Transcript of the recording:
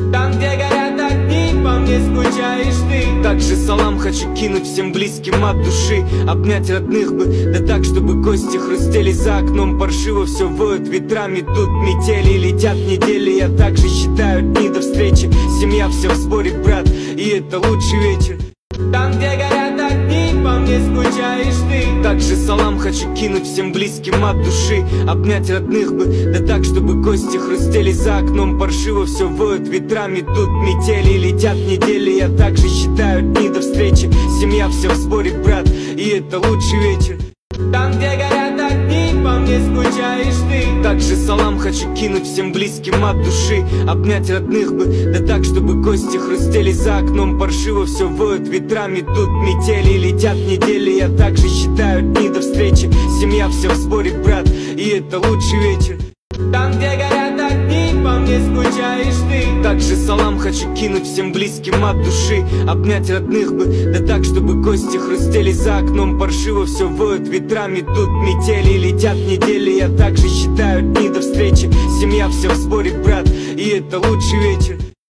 Там, где горят огни, по мне скучаешь ты. Также салам хочу кинуть всем близким от души. Обнять родных бы, да так, чтобы кости хрустели. За окном паршиво все воет ветрами. Тут метели, летят недели. Я также считаю дни до встречи. Семья вся в сборе, брат, и это лучший вечер. Там, где горят огни, по мне скучаешь ты. Также салам хочу кинуть всем близким от души. Обнять родных бы, да так, чтобы кости хрустели. За окном паршиво все воет ветрами. Тут метели, летят недели. Я также считаю дни до встречи. Семья вся в сборе, брат, и это лучший вечер. Там, где горят огни, по мне скучаешь ты. Также салам хочу кинуть всем близким от души. Обнять родных бы, да так, чтобы кости хрустели. За окном паршиво все воет ветрами. Тут метели, летят недели. Я также считаю дни до встречи. Семья вся в сборе, брат, и это лучший вечер. Там, где горят огни, по мне скучаешь ты. Также салам хочу кинуть всем близким от души. Обнять родных бы, да так, чтобы кости хрустели. За окном паршиво все воет ветрами. Тут метели, летят недели. Я также считаю дни до встречи. Семья вся в сборе, брат, и это лучший вечер.